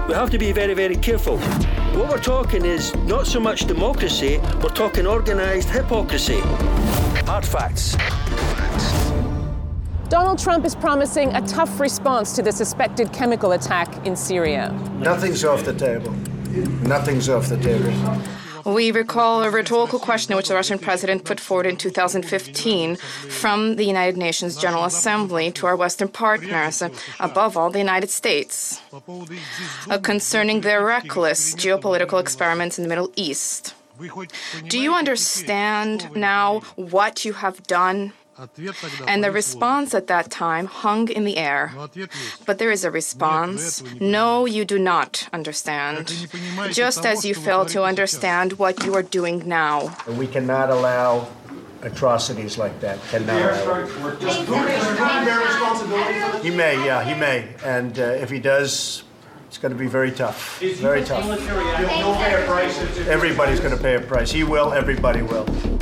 we have to be very, very careful. What we're talking is not so much democracy, we're talking organised hypocrisy. Hard facts. Donald Trump is promising a tough response to the suspected chemical attack in Syria. Nothing's off the table. Nothing's off the table. We recall a rhetorical question which the Russian president put forward in 2015 from the United Nations General Assembly to our Western partners, above all the United States, concerning their reckless geopolitical experiments in the Middle East. Do you understand now what you have done? And the response at that time hung in the air. But there is a response. No, you do not understand. Just as you fail to understand what you are doing now. We cannot allow atrocities like that. He may. And if he does, it's going to be very tough. Very tough. Everybody's going to pay a price. He will, everybody will.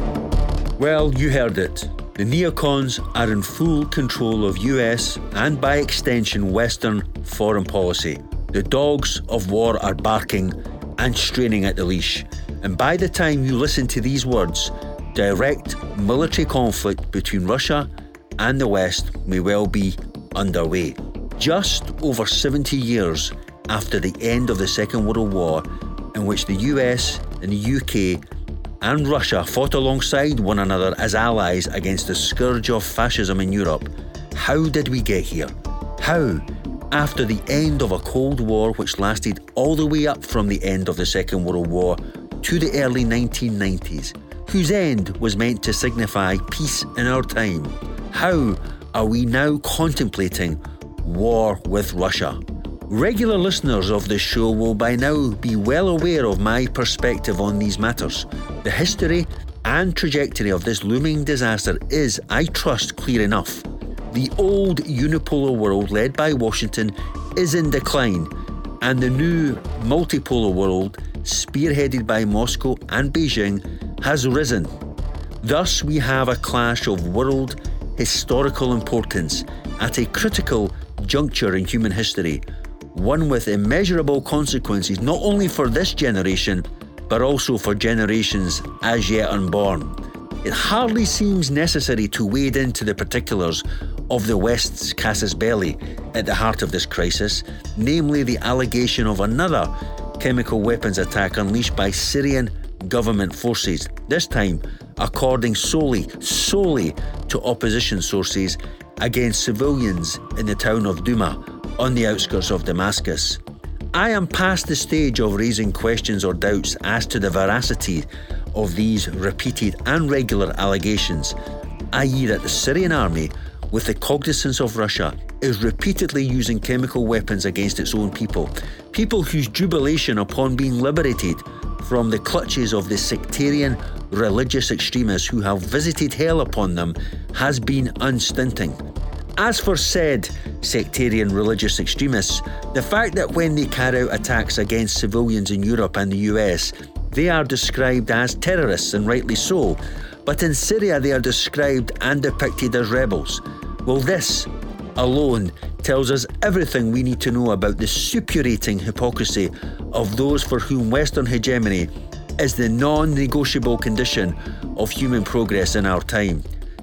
Well, you heard it. The neocons are in full control of US and, by extension, Western foreign policy. The dogs of war are barking and straining at the leash. And by the time you listen to these words, direct military conflict between Russia and the West may well be underway. Just over 70 years after the end of the Second World War, in which the US and the UK and Russia fought alongside one another as allies against the scourge of fascism in Europe. How did we get here? How, after the end of a Cold War which lasted all the way up from the end of the Second World War to the early 1990s, whose end was meant to signify peace in our time, how are we now contemplating war with Russia? Regular listeners of this show will by now be well aware of my perspective on these matters. The history and trajectory of this looming disaster is, I trust, clear enough. The old unipolar world led by Washington is in decline, and the new multipolar world, spearheaded by Moscow and Beijing, has risen. Thus, we have a clash of world historical importance at a critical juncture in human history, one with immeasurable consequences not only for this generation, but also for generations as yet unborn. It hardly seems necessary to wade into the particulars of the West's casus belli at the heart of this crisis, namely the allegation of another chemical weapons attack unleashed by Syrian government forces, this time according solely to opposition sources against civilians in the town of Douma, on the outskirts of Damascus. I am past the stage of raising questions or doubts as to the veracity of these repeated and regular allegations, i.e. that the Syrian army, with the cognizance of Russia, is repeatedly using chemical weapons against its own people whose jubilation upon being liberated from the clutches of the sectarian religious extremists who have visited hell upon them has been unstinting. As for said sectarian religious extremists, the fact that when they carry out attacks against civilians in Europe and the US, they are described as terrorists, and rightly so, but in Syria they are described and depicted as rebels. Well, this alone tells us everything we need to know about the suppurating hypocrisy of those for whom Western hegemony is the non-negotiable condition of human progress in our time.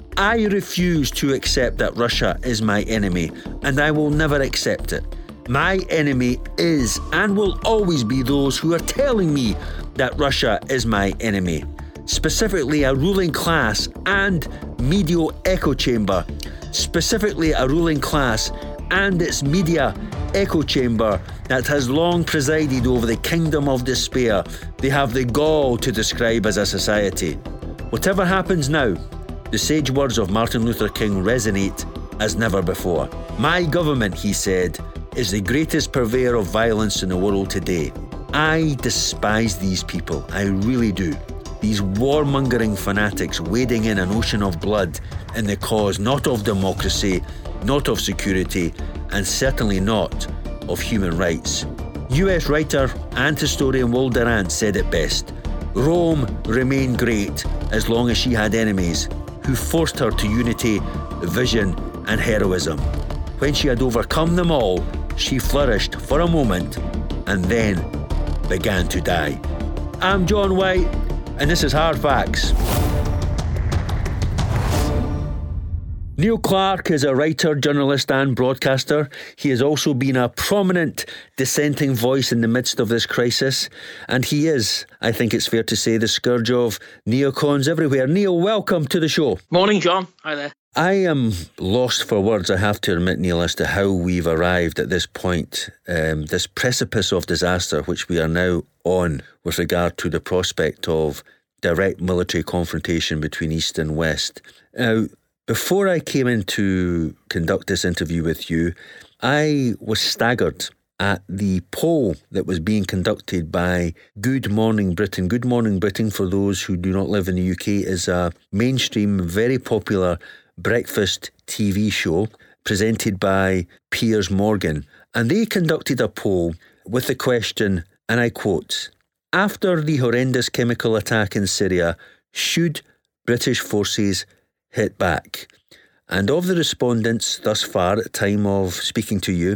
I refuse to accept that Russia is my enemy, and I will never accept it. My enemy is and will always be those who are telling me that Russia is my enemy, specifically a ruling class and media echo chamber, specifically a ruling class and its media echo chamber that has long presided over the kingdom of despair they have the gall to describe as a society. Whatever happens now, the sage words of Martin Luther King resonate as never before. My government, he said, is the greatest purveyor of violence in the world today. I despise these people, I really do. These warmongering fanatics wading in an ocean of blood in the cause not of democracy, not of security, and certainly not of human rights. US writer and historian Will Durant said it best. Rome remained great as long as she had enemies who forced her to unity, vision, and heroism. When she had overcome them all, she flourished for a moment and then began to die. I'm John White, and this is Hard Facts. Neil Clark is a writer, journalist and broadcaster. He has also been a prominent dissenting voice in the midst of this crisis. And he is, I think it's fair to say, the scourge of neocons everywhere. Neil, welcome to the show. Morning, John. Hi there. I am lost for words, I have to admit, Neil, as to how we've arrived at this point, this precipice of disaster which we are now on with regard to the prospect of direct military confrontation between East and West. Now, before I came in to conduct this interview with you, I was staggered at the poll that was being conducted by Good Morning Britain. Good Morning Britain, for those who do not live in the UK, is a mainstream, very popular breakfast TV show presented by Piers Morgan. And they conducted a poll with the question, and I quote, "After the horrendous chemical attack in Syria, should British forces hit back?" And of the respondents thus far at the time of speaking to you,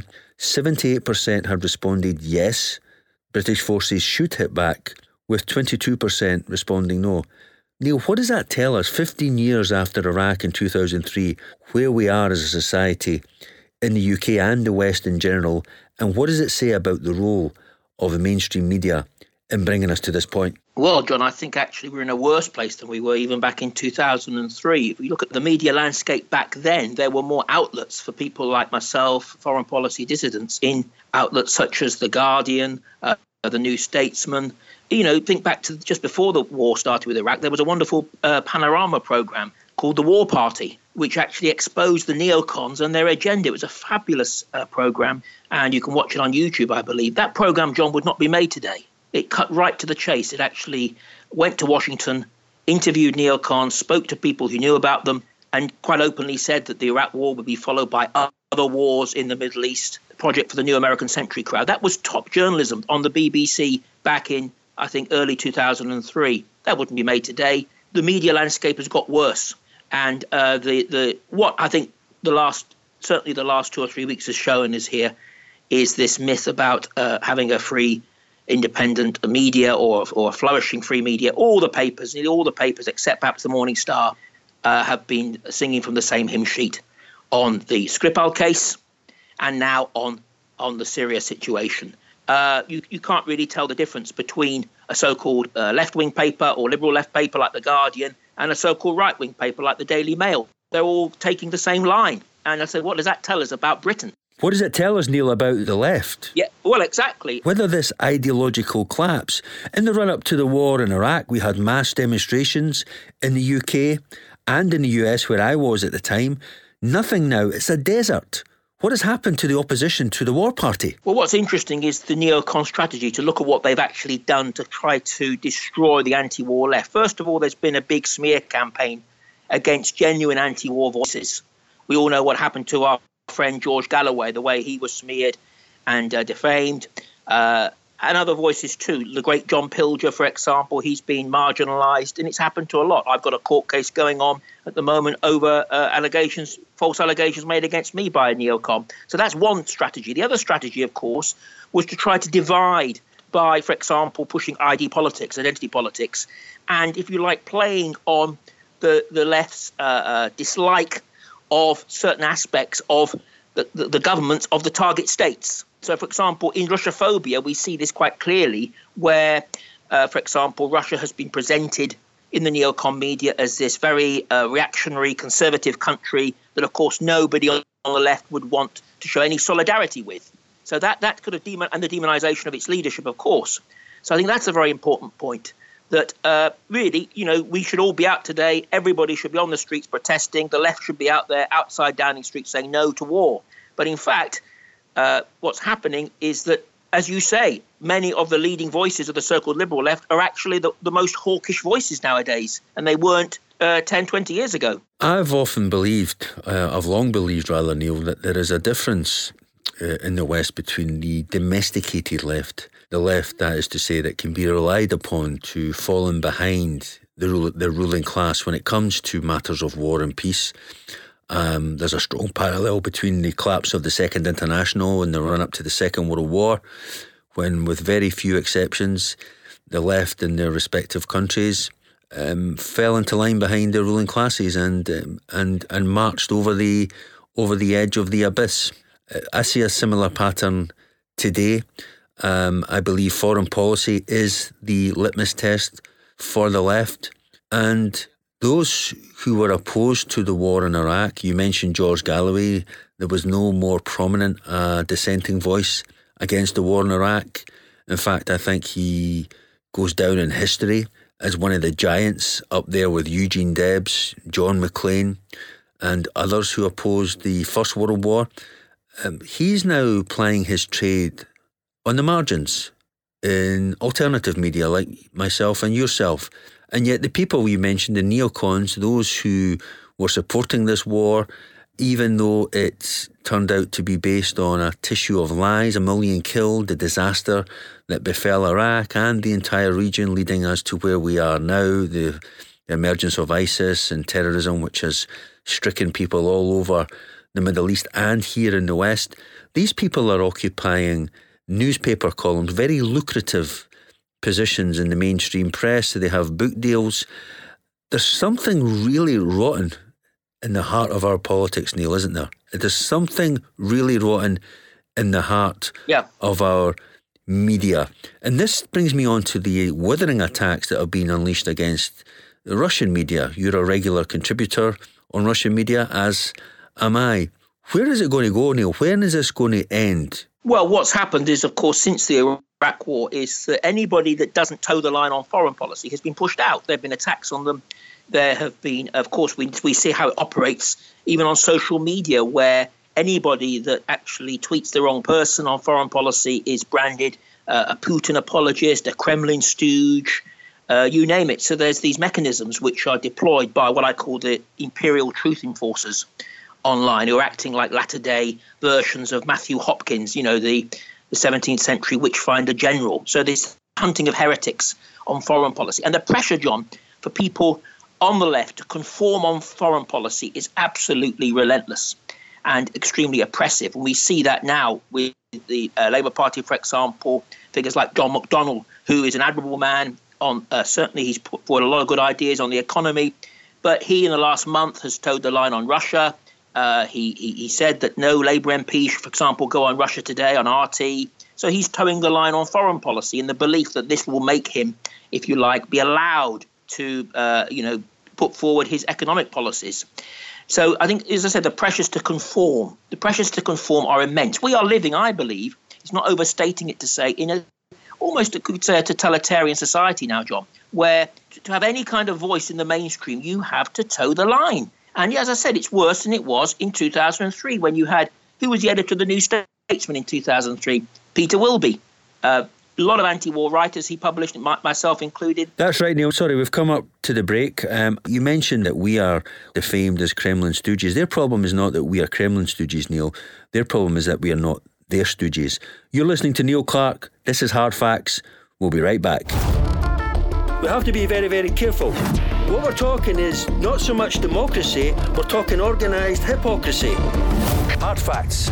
78% had responded yes, British forces should hit back, with 22% responding no. Neil, what does that tell us 15 years after Iraq in 2003, where we are as a society in the UK and the West in general, and what does it say about the role of the mainstream media in bringing us to this point? Well, John, I think actually we're in a worse place than we were even back in 2003. If we look at the media landscape back then, there were more outlets for people like myself, foreign policy dissidents, in outlets such as The Guardian, The New Statesman. You know, think back to just before the war started with Iraq, there was a wonderful panorama programme called The War Party, which actually exposed the neocons and their agenda. It was a fabulous programme, and you can watch it on YouTube, I believe. That programme, John, would not be made today. It cut right to the chase. It actually went to Washington, interviewed neocons, spoke to people who knew about them, and quite openly said that the Iraq war would be followed by other wars in the Middle East, the project for the new American century crowd. That was top journalism on the BBC back in, I think, early 2003. That wouldn't be made today. The media landscape has got worse. And what I think certainly the last 2 or 3 weeks has shown is this myth about having a free, independent media or a flourishing free media. All the papers except perhaps the Morning Star have been singing from the same hymn sheet on the Skripal case and now on the Syria situation. You can't really tell the difference between a so-called left-wing paper or liberal left paper like The Guardian and a so-called right-wing paper like the Daily Mail. They're all taking the same line. And I said, what does that tell us about Britain? What does it tell us, Neil, about the left? Yeah, well, exactly. Whether this ideological collapse. In the run-up to the war in Iraq, we had mass demonstrations in the UK and in the US, where I was at the time. Nothing now. It's a desert. What has happened to the opposition to the war party? Well, what's interesting is the neocon strategy, to look at what they've actually done to try to destroy the anti-war left. First of all, there's been a big smear campaign against genuine anti-war voices. We all know what happened to our friend George Galloway, the way he was smeared and defamed, and other voices too. The great John Pilger, for example, he's been marginalised, and it's happened to a lot. I've got a court case going on at the moment over false allegations made against me by a neocon. So that's one strategy. The other strategy, of course, was to try to divide by, for example, pushing ID politics, identity politics, and, if you like, playing on the left's dislike of certain aspects of the governments of the target states. So, for example, in Russophobia, we see this quite clearly where, for example, Russia has been presented in the neocon media as this very reactionary, conservative country that, of course, nobody on the left would want to show any solidarity with. So that could have and the demonization of its leadership, of course. So I think that's a very important point, that really, we should all be out today. Everybody should be on the streets protesting. The left should be out there outside Downing Street saying no to war. But in fact, what's happening is that, as you say, many of the leading voices of the so-called liberal left are actually the most hawkish voices nowadays, and they weren't 10, 20 years ago. I've long believed, Neil, that there is a difference in the West between the domesticated left, the left, that is to say, that can be relied upon to fall in behind the ruling class when it comes to matters of war and peace, There's a strong parallel between the collapse of the Second International and the run-up to the Second World War, when, with very few exceptions, the left in their respective countries fell into line behind the ruling classes and marched over the edge of the abyss. I see a similar pattern today. I believe foreign policy is the litmus test for the left, and those who were opposed to the war in Iraq, you mentioned George Galloway, there was no more prominent dissenting voice against the war in Iraq. In fact, I think he goes down in history as one of the giants, up there with Eugene Debs, John McClane, and others who opposed the First World War. He's now plying his trade on the margins in alternative media like myself and yourself. And yet the people you mentioned, the neocons, those who were supporting this war, even though it turned out to be based on a tissue of lies, 1 million killed, the disaster that befell Iraq and the entire region, leading us to where we are now, the emergence of ISIS and terrorism, which has stricken people all over the Middle East and here in the West. These people are occupying newspaper columns, very lucrative positions in the mainstream press. They have book deals. There's something really rotten in the heart of our politics, Neil, isn't there? There's something really rotten in the heart of our media. And this brings me on to the withering attacks that have been unleashed against the Russian media. You're a regular contributor on Russian media, as am I. Where is it going to go, Neil? When is this going to end? Well, what's happened is, of course, since the Iraq war, is that anybody that doesn't toe the line on foreign policy has been pushed out. There have been attacks on them. There have been, of course, we see how it operates even on social media, where anybody that actually tweets the wrong person on foreign policy is branded a Putin apologist, a Kremlin stooge, you name it. So there's these mechanisms which are deployed by what I call the imperial truth enforcers online, who are acting like latter-day versions of Matthew Hopkins, you know, the 17th century witchfinder general. So this hunting of heretics on foreign policy. And the pressure, John, for people on the left to conform on foreign policy is absolutely relentless and extremely oppressive. And we see that now with the Labour Party, for example, figures like John McDonnell, who is an admirable man. Certainly he's put forward a lot of good ideas on the economy, but he in the last month has toed the line on Russia. He said that no Labour MP should, for example, go on Russia Today on RT. So he's towing the line on foreign policy in the belief that this will make him, if you like, be allowed to, put forward his economic policies. So I think, as I said, the pressures to conform are immense. We are living, I believe, it's not overstating it to say, in a almost, could say, a totalitarian society now, John, where to have any kind of voice in the mainstream, you have to toe the line. And as I said, it's worse than it was in 2003 when you had, who was the editor of the New Statesman in 2003? Peter Wilby. A lot of anti-war writers he published, myself included. That's right, Neil. Sorry, we've come up to the break. You mentioned that we are defamed as Kremlin stooges. Their problem is not that we are Kremlin stooges, Neil. Their problem is that we are not their stooges. You're listening to Neil Clark. This is Hard Facts. We'll be right back. We have to be very, very careful. What we're talking is not so much democracy, we're talking organised hypocrisy. Hard Facts.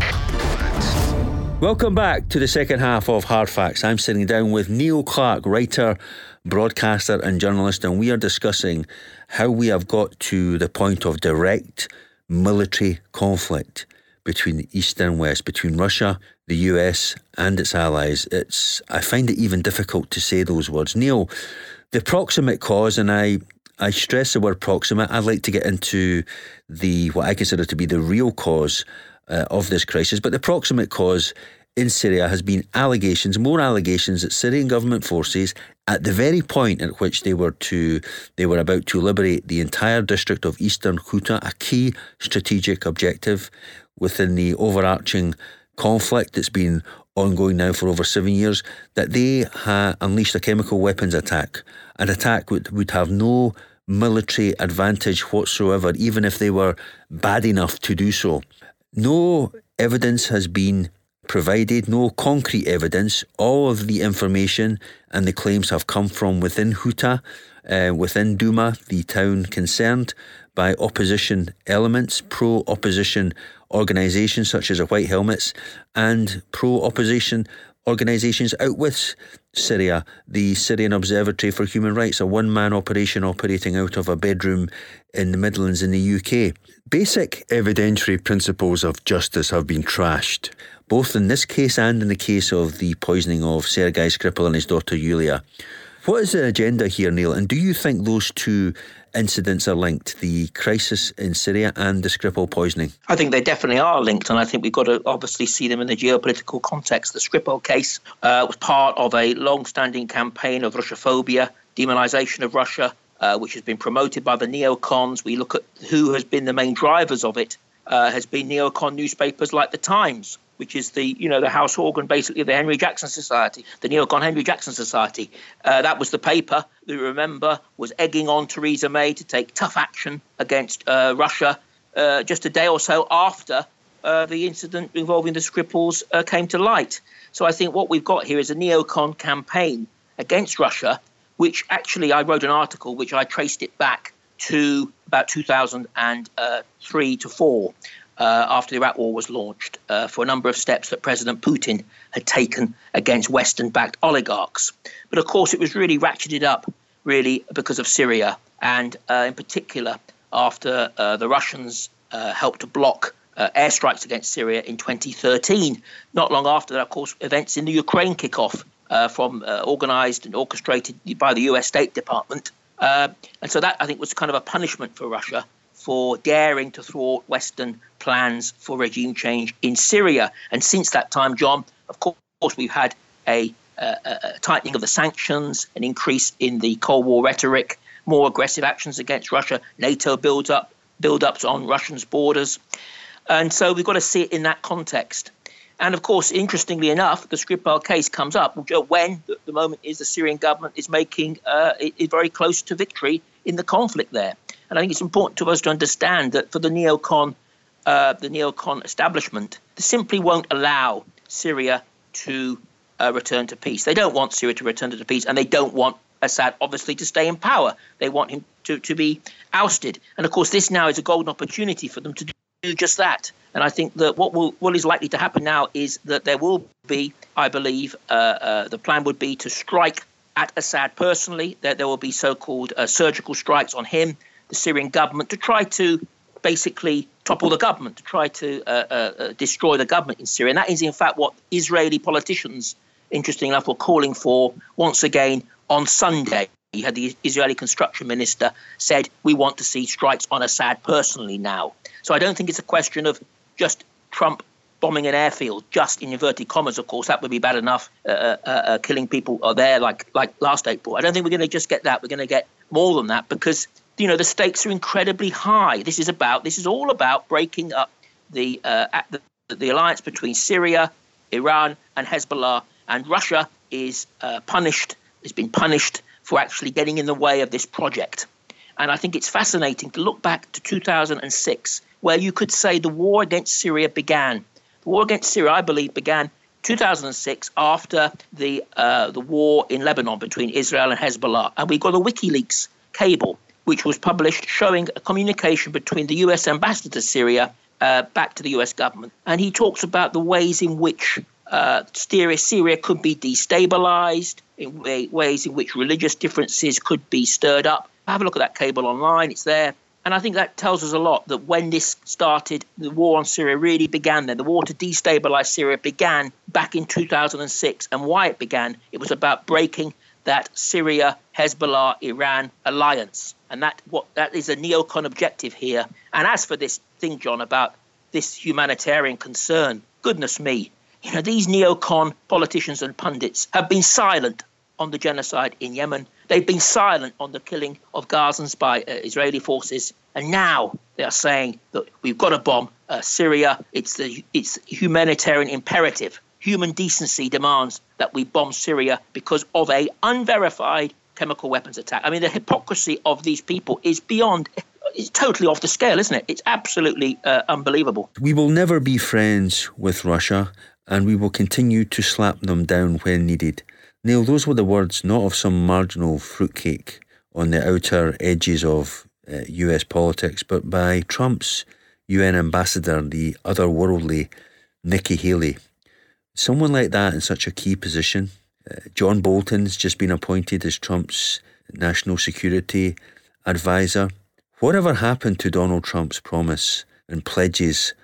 Welcome back to the second half of Hard Facts. I'm sitting down with Neil Clark, writer, broadcaster and journalist, and we are discussing how we have got to the point of direct military conflict between the East and West, between Russia, the US and its allies. I find it even difficult to say those words. Neil, the proximate cause, and I stress the word proximate, I'd like to get into what I consider to be the real cause of this crisis, but the proximate cause in Syria has been more allegations that Syrian government forces, at the very point at which they were about to liberate the entire district of Eastern Ghouta, a key strategic objective within the overarching conflict that's been ongoing now for over 7 years, that they unleashed a chemical weapons attack, an attack would have no military advantage whatsoever, even if they were bad enough to do so. No evidence has been provided, no concrete evidence. All of the information and the claims have come from within Ghouta, within Douma, the town concerned. by opposition elements, pro-opposition organisations such as the White Helmets, and pro-opposition organisations out with Syria, the Syrian Observatory for Human Rights, a one-man operation operating out of a bedroom in the Midlands in the UK. Basic evidentiary principles of justice have been trashed, both in this case and in the case of the poisoning of Sergei Skripal and his daughter Yulia. What is the agenda here, Neil, and do you think those two incidents are linked, the crisis in Syria and the Skripal poisoning? I think they definitely are linked, and I think we've got to obviously see them in the geopolitical context. The Skripal case was part of a long-standing campaign of Russophobia, demonisation of Russia, which has been promoted by the neocons. We look at who has been the main drivers of it, has been neocon newspapers like The Times, which is the house organ basically of the Henry Jackson Society, the neocon Henry Jackson Society. That was the paper that, remember, was egging on Theresa May to take tough action against Russia just a day or so after the incident involving the Skripals came to light. So I think what we've got here is a neocon campaign against Russia, which actually I wrote an article which I traced it back to about 2003 to 4. After the Iraq War was launched, for a number of steps that President Putin had taken against Western-backed oligarchs. But of course, it was really ratcheted up, really, because of Syria, and in particular, after the Russians helped to block airstrikes against Syria in 2013. Not long after that, of course, events in the Ukraine kick off from organised and orchestrated by the US State Department. And so that, I think, was kind of a punishment for Russia for daring to thwart Western plans for regime change in Syria. And since that time, John, of course, we've had a tightening of the sanctions, an increase in the Cold War rhetoric, more aggressive actions against Russia, NATO build-ups on Russia's borders. And so we've got to see it in that context. And of course, interestingly enough, the Skripal case comes up when the moment is the Syrian government is making it very close to victory in the conflict there. And I think it's important to us to understand that for the neocon establishment, they simply won't allow Syria to return to peace. They don't want Syria to return to peace, and they don't want Assad, obviously, to stay in power. They want him to be ousted. And of course, this now is a golden opportunity for them to do just that. And I think that what is likely to happen now is that there will be, I believe, the plan would be to strike at Assad personally. That there will be so-called surgical strikes on him, the Syrian government, to try to basically topple the government, to try to destroy the government in Syria. And that is, in fact, what Israeli politicians, interesting enough, were calling for once again on Sunday. You had the Israeli construction minister said, we want to see strikes on Assad personally now. So I don't think it's a question of just Trump bombing an airfield, just in inverted commas, of course. That would be bad enough, killing people there like last April. I don't think we're going to just get that. We're going to get more than that because, the stakes are incredibly high. This is all about breaking up the alliance between Syria, Iran and Hezbollah. And Russia has been punished for actually getting in the way of this project. And I think it's fascinating to look back to 2006, where you could say the war against Syria began. The war against Syria, I believe, began 2006 after the war in Lebanon between Israel and Hezbollah. And we got a WikiLeaks cable, which was published showing a communication between the US ambassador to Syria back to the US government. And he talks about the ways in which Syria could be destabilized, in ways in which religious differences could be stirred up. Have a look at that cable online, it's there. And I think that tells us a lot that when this started, the war on Syria really began then. The war to destabilize Syria began back in 2006. And why it began, it was about breaking that Syria, Hezbollah, Iran alliance. And that is a neocon objective here. And as for this thing, John, about this humanitarian concern, goodness me, these neocon politicians and pundits have been silent on the genocide in Yemen. They've been silent on the killing of Gazans by Israeli forces. And now they are saying that we've got to bomb Syria. It's humanitarian imperative. Human decency demands that we bomb Syria because of a unverified chemical weapons attack. I mean, the hypocrisy of these people is beyond... It's totally off the scale, isn't it? It's absolutely unbelievable. We will never be friends with Russia, and we will continue to slap them down when needed. Neil, those were the words not of some marginal fruitcake on the outer edges of US politics, but by Trump's UN ambassador, the otherworldly Nikki Haley. Someone like that in such a key position. John Bolton's just been appointed as Trump's national security advisor. Whatever happened to Donald Trump's promise and pledges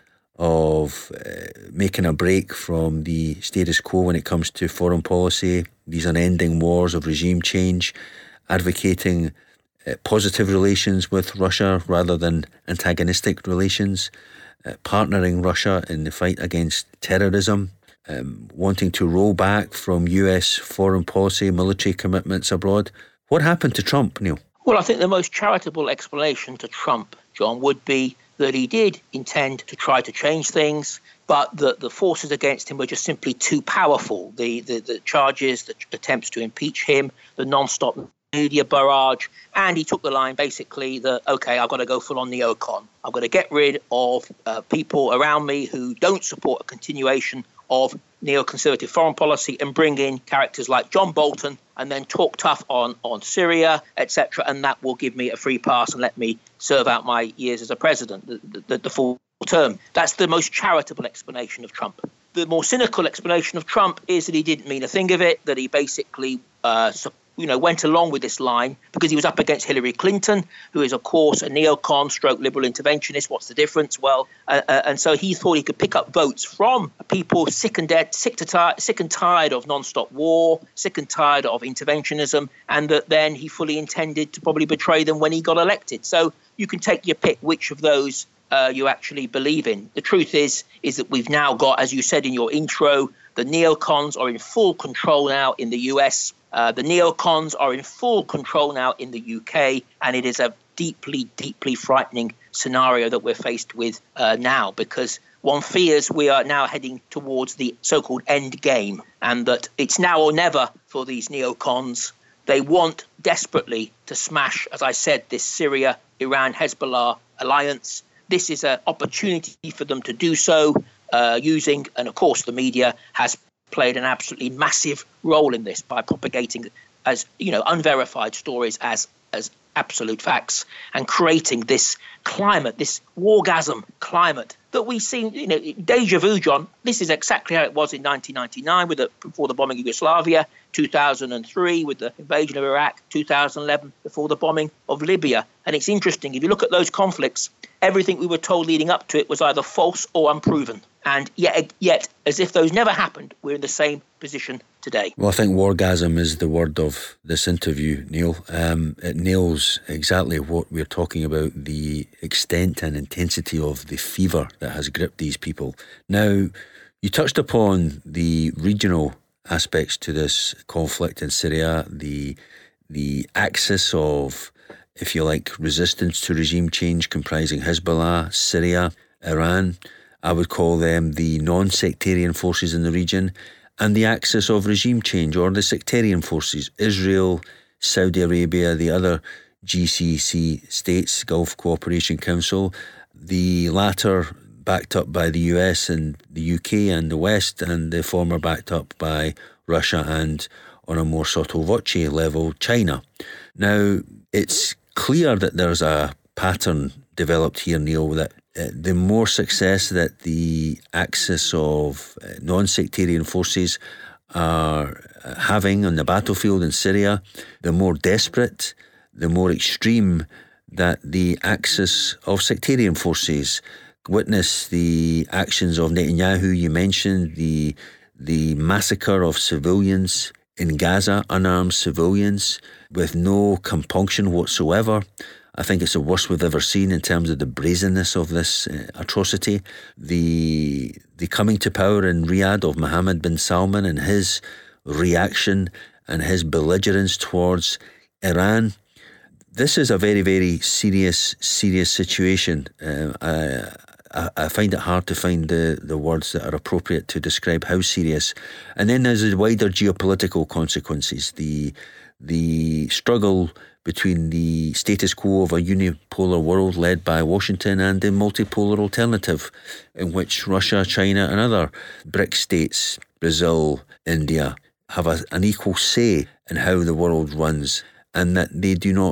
of making a break from the status quo when it comes to foreign policy, these unending wars of regime change, advocating positive relations with Russia rather than antagonistic relations, partnering Russia in the fight against terrorism, wanting to roll back from US foreign policy, military commitments abroad. What happened to Trump, Neil? Well, I think the most charitable explanation to Trump, John, would be that he did intend to try to change things, but that the forces against him were just simply too powerful. The charges, the attempts to impeach him, the non-stop media barrage, and he took the line basically that, okay, I've got to go full on neocon. I've got to get rid of people around me who don't support a continuation of neoconservative foreign policy and bring in characters like John Bolton and then talk tough on Syria, etc. And that will give me a free pass and let me serve out my years as a president, the full term. That's the most charitable explanation of Trump. The more cynical explanation of Trump is that he didn't mean a thing of it, that he basically went along with this line because he was up against Hillary Clinton, who is, of course, a neocon stroke liberal interventionist. What's the difference? Well, and so he thought he could pick up votes from people sick and tired of non-stop war, sick and tired of interventionism, and that then he fully intended to probably betray them when he got elected. So you can take your pick which of those you actually believe in. The truth is that we've now got, as you said in your intro, the neocons are in full control now in the US. The neocons are in full control now in the UK, and it is a deeply, deeply frightening scenario that we're faced with now, because one fears we are now heading towards the so-called end game, and that it's now or never for these neocons. They want desperately to smash, as I said, this Syria, Iran, Hezbollah alliance. This is an opportunity for them to do so using, and of course the media has played an absolutely massive role in this by propagating as unverified stories as absolute facts and creating this climate, this wargasm climate that we see, deja vu, John. This is exactly how it was in 1999 before the bombing of Yugoslavia, 2003 with the invasion of Iraq, 2011 before the bombing of Libya. And it's interesting, if you look at those conflicts, everything we were told leading up to it was either false or unproven. And yet, as if those never happened, we're in the same position today. Well, I think wargasm is the word of this interview, Neil. It nails exactly what we're talking about, the extent and intensity of the fever that has gripped these people. Now, you touched upon the regional aspects to this conflict in Syria, the axis of, if you like, resistance to regime change comprising Hezbollah, Syria, Iran. I would call them the non-sectarian forces in the region, and the axis of regime change, or the sectarian forces, Israel, Saudi Arabia, the other GCC states, Gulf Cooperation Council, the latter backed up by the US and the UK and the West, and the former backed up by Russia and, on a more sotto voce level, China. Now, it's clear that there's a pattern developed here, Neil, that the more success that the axis of non-sectarian forces are having on the battlefield in Syria, the more desperate, the more extreme that the axis of sectarian forces. Witness the actions of Netanyahu. You mentioned the massacre of civilians in Gaza, unarmed civilians, with no compunction whatsoever. I think it's the worst we've ever seen in terms of the brazenness of this atrocity. The coming to power in Riyadh of Mohammed bin Salman and his reaction and his belligerence towards Iran. This is a very, very serious situation. I find it hard to find the words that are appropriate to describe how serious. And then there's the wider geopolitical consequences, the struggle between the status quo of a unipolar world led by Washington and the multipolar alternative in which Russia, China and other BRIC states, Brazil, India, have an equal say in how the world runs, and that they do not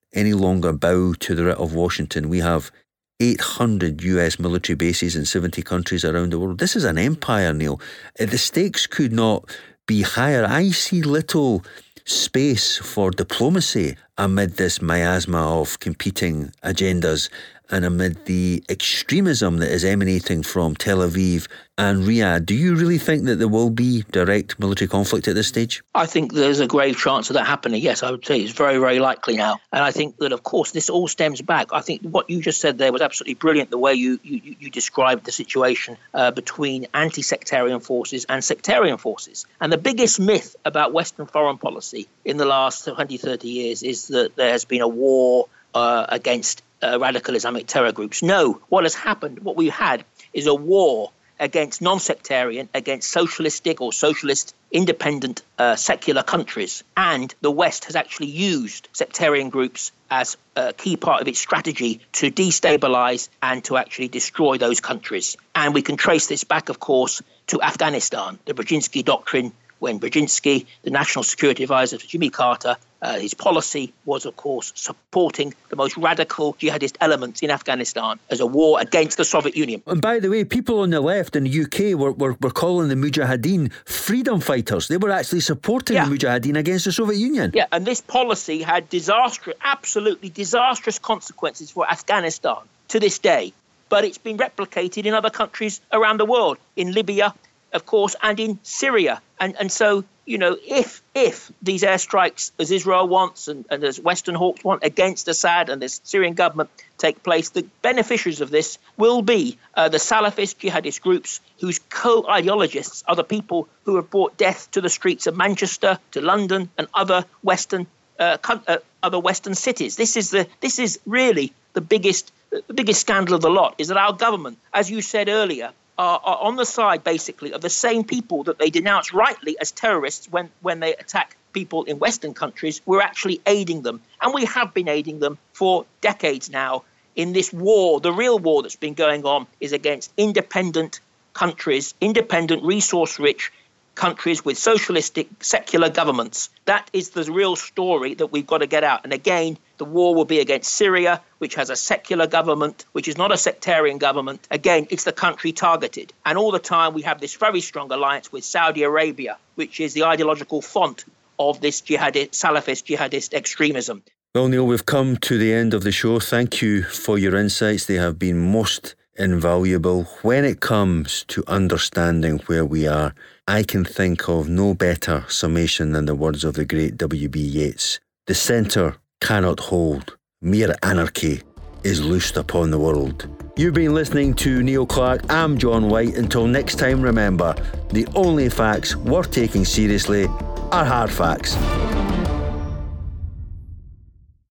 any longer bow to the writ of Washington. We have 800 US military bases in 70 countries around the world. This is an empire, Neil. The stakes could not be higher. I see little space for diplomacy amid this miasma of competing agendas and amid the extremism that is emanating from Tel Aviv and Riyadh. Do you really think that there will be direct military conflict at this stage? I think there's a grave chance of that happening. Yes, I would say it's very, very likely now. And I think that, of course, this all stems back. I think what you just said there was absolutely brilliant, the way you described the situation between anti-sectarian forces and sectarian forces. And the biggest myth about Western foreign policy in the last 20, 30 years is that there has been a war against radical Islamic terror groups. No, what has happened, what we've had is a war against non-sectarian, against socialistic or socialist independent secular countries. And the West has actually used sectarian groups as a key part of its strategy to destabilize and to actually destroy those countries. And we can trace this back, of course, to Afghanistan, the Brzezinski Doctrine, when Brzezinski, the national security advisor to Jimmy Carter, his policy was, of course, supporting the most radical jihadist elements in Afghanistan as a war against the Soviet Union. And by the way, people on the left in the UK were calling the Mujahideen freedom fighters. They were actually supporting the Mujahideen against the Soviet Union. Yeah, and this policy had absolutely disastrous consequences for Afghanistan to this day. But it's been replicated in other countries around the world, in Libya, of course, and in Syria. And so, if these airstrikes, as Israel wants and as Western hawks want, against Assad and the Syrian government take place, the beneficiaries of this will be the Salafist jihadist groups whose co-ideologists are the people who have brought death to the streets of Manchester, to London and other Western cities. This is really the biggest scandal of the lot, is that our government, as you said earlier, are on the side, basically, of the same people that they denounce rightly as terrorists when they attack people in Western countries. We're actually aiding them. And we have been aiding them for decades now in this war. The real war that's been going on is against independent countries, independent, resource-rich countries with socialistic, secular governments. That is the real story that we've got to get out. And again, the war will be against Syria, which has a secular government, which is not a sectarian government. Again, it's the country targeted. And all the time we have this very strong alliance with Saudi Arabia, which is the ideological font of this Salafist jihadist extremism. Well, Neil, we've come to the end of the show. Thank you for your insights. They have been most invaluable. When it comes to understanding where we are, I can think of no better summation than the words of the great W.B. Yeats. The centre cannot hold. Mere anarchy is loosed upon the world. You've been listening to Neil Clark. I'm John White. Until next time, remember, the only facts worth taking seriously are hard facts.